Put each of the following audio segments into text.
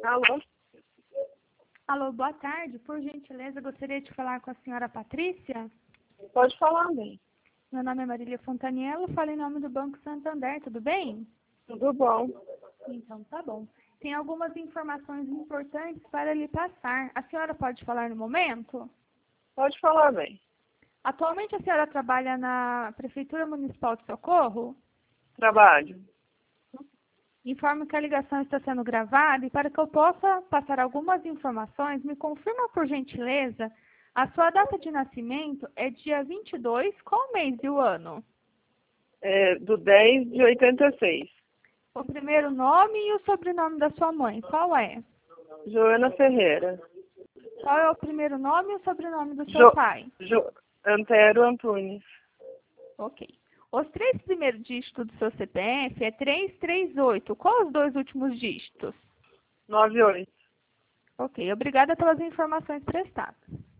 Alô? Alô, boa tarde. Por gentileza, gostaria de falar com a senhora Patrícia. Pode falar, bem. Meu nome é Marília Fontaniello, falo em nome do Banco Santander, tudo bem? Tudo bom. Então, tá bom. Tem algumas informações importantes para lhe passar. A senhora pode falar no momento? Pode falar, bem. Atualmente a senhora trabalha na Prefeitura Municipal de Socorro? Trabalho. Informo que a ligação está sendo gravada e para que eu possa passar algumas informações, me confirma por gentileza, a sua data de nascimento é dia 22, qual mês e o ano? Do 10 de 86. O primeiro nome e o sobrenome da sua mãe, qual é? Joana Ferreira. Qual é o primeiro nome e o sobrenome do seu pai? Antero Antunes. Ok. Os 3 primeiros dígitos do seu CPF é 338. Qual os 2 últimos dígitos? 98. Ok, obrigada pelas informações prestadas.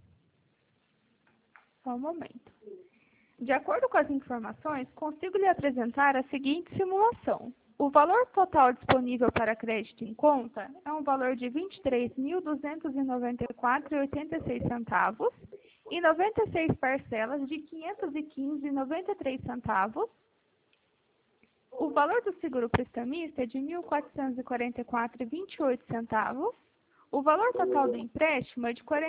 Só um momento. De acordo com as informações, consigo lhe apresentar a seguinte simulação. O valor total disponível para crédito em conta é um valor de R$ 23.294,86 e 96 parcelas de R$ 515,93. O valor do seguro prestamista é de R$ 1.444,28. O valor total do empréstimo é de R$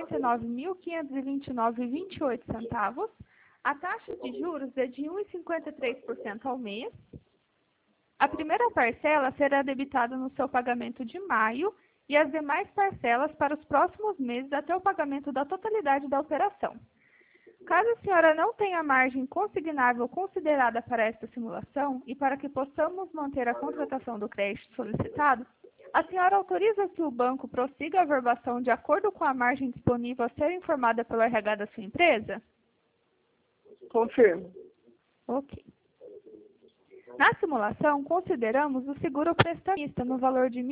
49.529,28. A taxa de juros é de 1,53% ao mês. A primeira parcela será debitada no seu pagamento de maio e as demais parcelas para os próximos meses até o pagamento da totalidade da operação. Caso a senhora não tenha margem consignável considerada para esta simulação e para que possamos manter a contratação do crédito solicitado, a senhora autoriza que o banco prossiga a verbação de acordo com a margem disponível a ser informada pelo RH da sua empresa? Confirmo. Ok. Na simulação, consideramos o seguro prestamista no valor de R$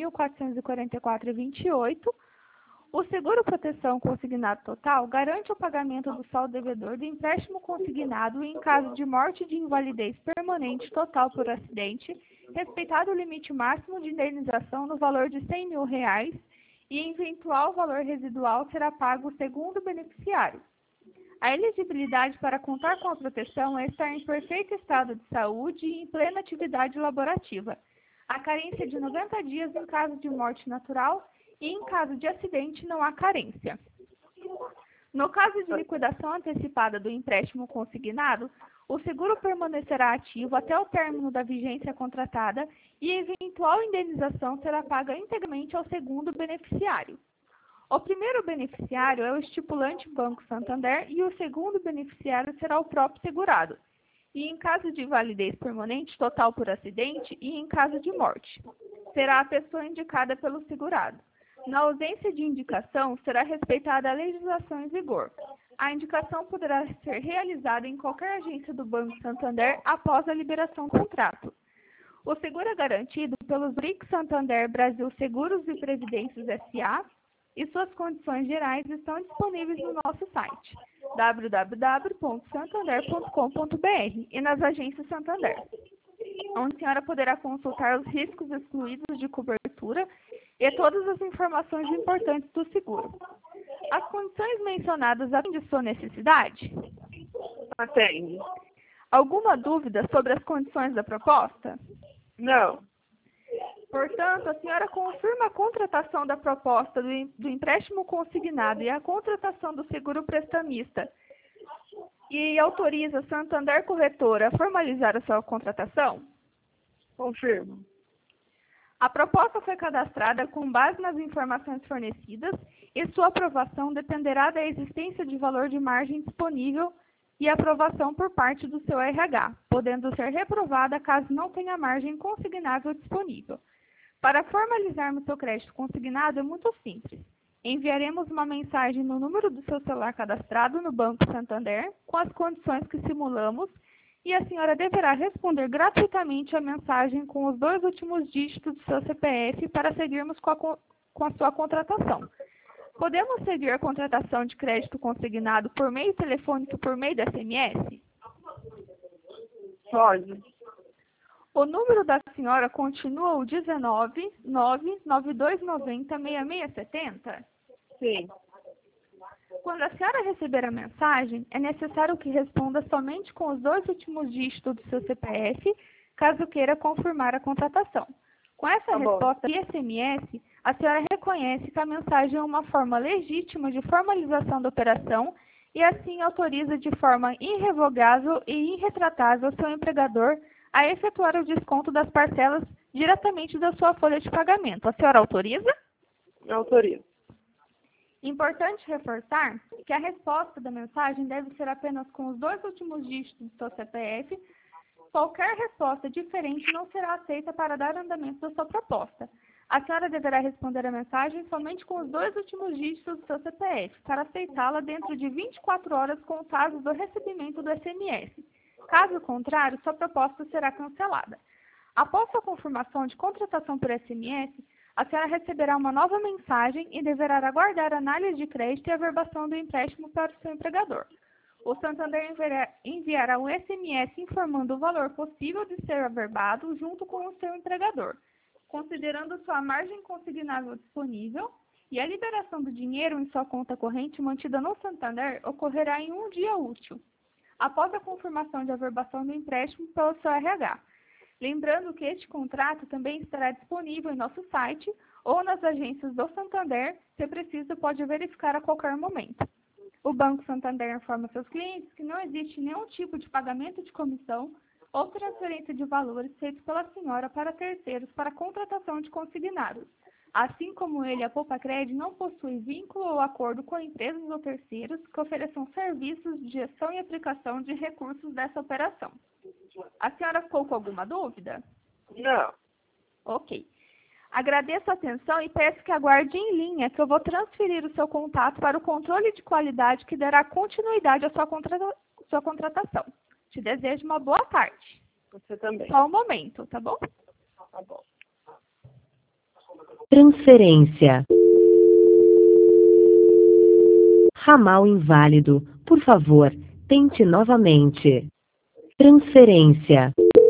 1.444,28. O seguro proteção consignado total garante o pagamento do saldo devedor do empréstimo consignado em caso de morte de invalidez permanente total por acidente, respeitado o limite máximo de indenização no valor de R$ 100.000 e eventual valor residual será pago segundo o beneficiário. A elegibilidade para contar com a proteção é estar em perfeito estado de saúde e em plena atividade laborativa. A carência de 90 dias em caso de morte natural e em caso de acidente não há carência. No caso de liquidação antecipada do empréstimo consignado, o seguro permanecerá ativo até o término da vigência contratada e eventual indenização será paga integralmente ao segundo beneficiário. O primeiro beneficiário é o estipulante Banco Santander e o segundo beneficiário será o próprio segurado, e em caso de invalidez permanente total por acidente e em caso de morte, será a pessoa indicada pelo segurado. Na ausência de indicação, será respeitada a legislação em vigor. A indicação poderá ser realizada em qualquer agência do Banco Santander após a liberação do contrato. O seguro é garantido pelos BRIC Santander Brasil Seguros e Previdências S.A., e suas condições gerais estão disponíveis no nosso site, www.santander.com.br, e nas agências Santander, onde a senhora poderá consultar os riscos excluídos de cobertura e todas as informações importantes do seguro. As condições mencionadas atendem sua necessidade? Atende. Alguma dúvida sobre as condições da proposta? Não. Portanto, a senhora confirma a contratação da proposta do empréstimo consignado e a contratação do seguro prestamista e autoriza a Santander Corretora a formalizar a sua contratação? Confirmo. A proposta foi cadastrada com base nas informações fornecidas e sua aprovação dependerá da existência de valor de margem disponível e aprovação por parte do seu RH, podendo ser reprovada caso não tenha margem consignável disponível. Para formalizarmos seu crédito consignado é muito simples. Enviaremos uma mensagem no número do seu celular cadastrado no Banco Santander com as condições que simulamos e a senhora deverá responder gratuitamente a mensagem com os 2 últimos dígitos do seu CPF para seguirmos com a sua contratação. Podemos seguir a contratação de crédito consignado por meio telefônico e por meio de SMS? Pode. O número da senhora continua o 19 99290 6670? Sim. Quando a senhora receber a mensagem, é necessário que responda somente com os 2 últimos dígitos do seu CPF, caso queira confirmar a contratação. Com essa Tá bom. resposta via SMS, a senhora reconhece que a mensagem é uma forma legítima de formalização da operação e assim autoriza de forma irrevogável e irretratável seu empregador a efetuar o desconto das parcelas diretamente da sua folha de pagamento. A senhora autoriza? Autorizo. Importante reforçar que a resposta da mensagem deve ser apenas com os 2 últimos dígitos do seu CPF. Qualquer resposta diferente não será aceita para dar andamento da sua proposta. A senhora deverá responder a mensagem somente com os 2 últimos dígitos do seu CPF, para aceitá-la dentro de 24 horas contadas do recebimento do SMS. Caso contrário, sua proposta será cancelada. Após sua confirmação de contratação por SMS, a senhora receberá uma nova mensagem e deverá aguardar a análise de crédito e averbação do empréstimo para o seu empregador. O Santander enviará um SMS informando o valor possível de ser averbado junto com o seu empregador, considerando sua margem consignável disponível, e a liberação do dinheiro em sua conta corrente mantida no Santander ocorrerá em um dia útil, após a confirmação de averbação do empréstimo pelo seu RH. Lembrando que este contrato também estará disponível em nosso site ou nas agências do Santander, se preciso pode verificar a qualquer momento. O Banco Santander informa seus clientes que não existe nenhum tipo de pagamento de comissão ou transferência de valores feitos pela senhora para terceiros para contratação de consignados. Assim como ele, a Poupacred não possui vínculo ou acordo com empresas ou terceiros que ofereçam serviços de gestão e aplicação de recursos dessa operação. A senhora ficou com alguma dúvida? Não. Ok. Agradeço a atenção e peço que aguarde em linha, que eu vou transferir o seu contato para o controle de qualidade que dará continuidade à sua contratação. Te desejo uma boa tarde. Você também. Só um momento, tá bom? Tá bom. Transferência. Ramal inválido. Por favor, tente novamente. Transferência.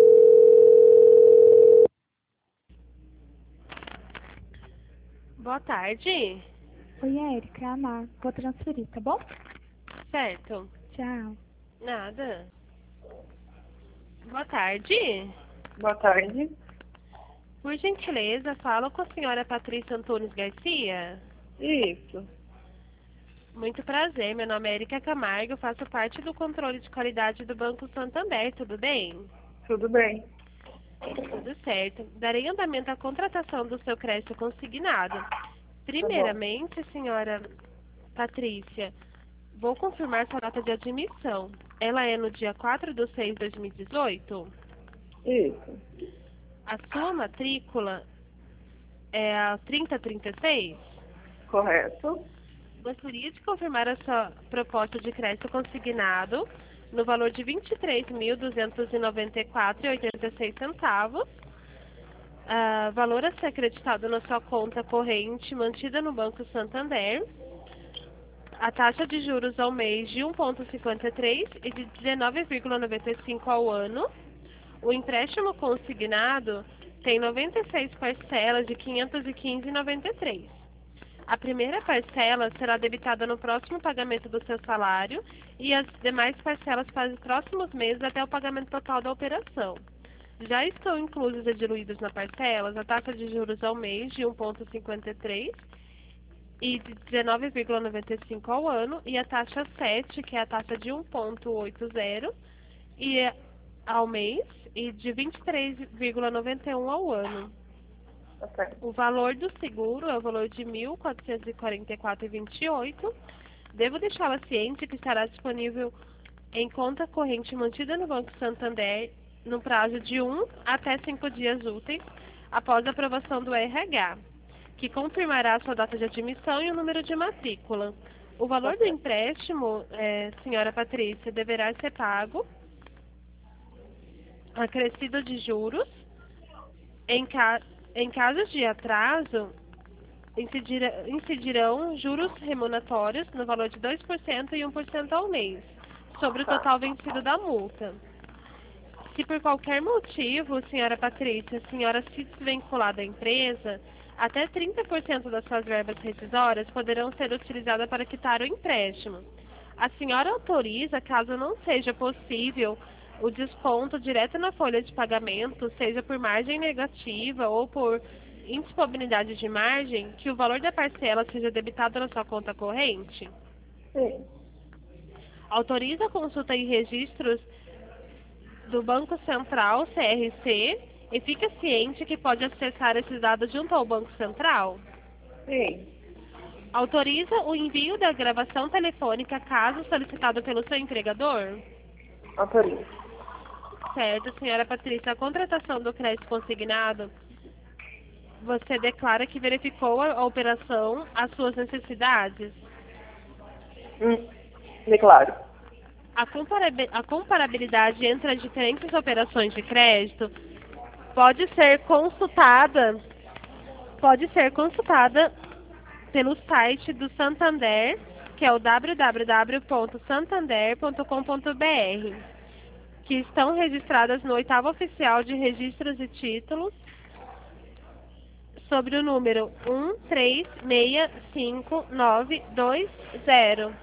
Boa tarde. Oi, Érica, é a Mar. Vou transferir, tá bom? Certo. Tchau. Nada. Boa tarde. Boa tarde. Por gentileza, falo com a senhora Patrícia Antunes Garcia. Isso. Muito prazer, meu nome é Erika Camargo, faço parte do controle de qualidade do Banco Santander, tudo bem? Tudo bem. Tudo certo. Darei andamento à contratação do seu crédito consignado. Primeiramente, senhora Patrícia, vou confirmar sua data de admissão. Ela é no dia 4/6/2018? Isso. A sua matrícula é a 3036? Correto. Gostaria de confirmar a sua proposta de crédito consignado no valor de R$ 23.294,86. Valor a ser acreditado na sua conta corrente mantida no Banco Santander. A taxa de juros ao mês de 1,53 e de 19,95 ao ano. O empréstimo consignado tem 96 parcelas de R$ 515,93. A primeira parcela será debitada no próximo pagamento do seu salário e as demais parcelas para os próximos meses até o pagamento total da operação. Já estão inclusos e diluídos na parcelas a taxa de juros ao mês de 1,53 e de 19,95 ao ano e a taxa 7, que é a taxa de 1,80 e ao mês e de 23,91 ao ano. Ok. O valor do seguro é o valor de R$ 1.444,28. Devo deixá-la ciente que estará disponível em conta corrente mantida no Banco Santander no prazo de 1 até 5 dias úteis após a aprovação do RH, que confirmará sua data de admissão e o número de matrícula. O valor do empréstimo, senhora Patrícia, deverá ser pago acrescido de juros. Em casos de atraso, incidirão juros remuneratórios no valor de 2% e 1% ao mês, sobre o total vencido da multa. Se por qualquer motivo, senhora Patrícia, a senhora se desvincular da empresa, até 30% das suas verbas rescisórias poderão ser utilizadas para quitar o empréstimo. A senhora autoriza, caso não seja possível, o desconto direto na folha de pagamento, seja por margem negativa ou por indisponibilidade de margem, que o valor da parcela seja debitado na sua conta corrente? Sim. Autoriza a consulta e registros do Banco Central, CRC, e fica ciente que pode acessar esses dados junto ao Banco Central? Sim. Autoriza o envio da gravação telefônica caso solicitado pelo seu empregador? Autorizo. Certo, senhora Patrícia. A contratação do crédito consignado, você declara que verificou a operação, as suas necessidades? Declaro. A comparabilidade entre as diferentes operações de crédito pode ser consultada pelo site do Santander, que é o www.santander.com.br, que estão registradas no 8º Oficial de Registros e Títulos, sobre o número 136590.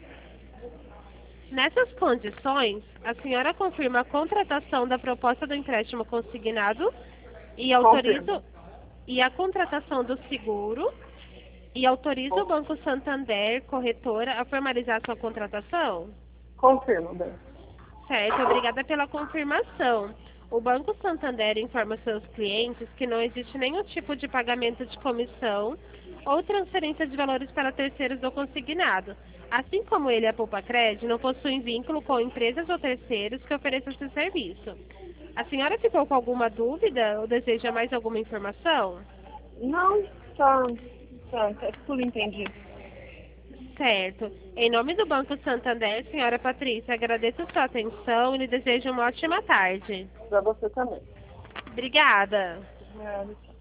Nessas condições, a senhora confirma a contratação da proposta do empréstimo consignado e autoriza a contratação do seguro e autoriza o Banco Santander, corretora, a formalizar sua contratação? Confirmo, bem. Certo, obrigada pela confirmação. O Banco Santander informa seus clientes que não existe nenhum tipo de pagamento de comissão ou transferência de valores para terceiros do consignado. Assim como ele, a Poupa Cred, não possui vínculo com empresas ou terceiros que ofereçam esse serviço. A senhora ficou com alguma dúvida ou deseja mais alguma informação? Não, tá tudo entendido. Certo. Em nome do Banco Santander, senhora Patrícia, agradeço a sua atenção e lhe desejo uma ótima tarde. Pra você também. Obrigada. Obrigada.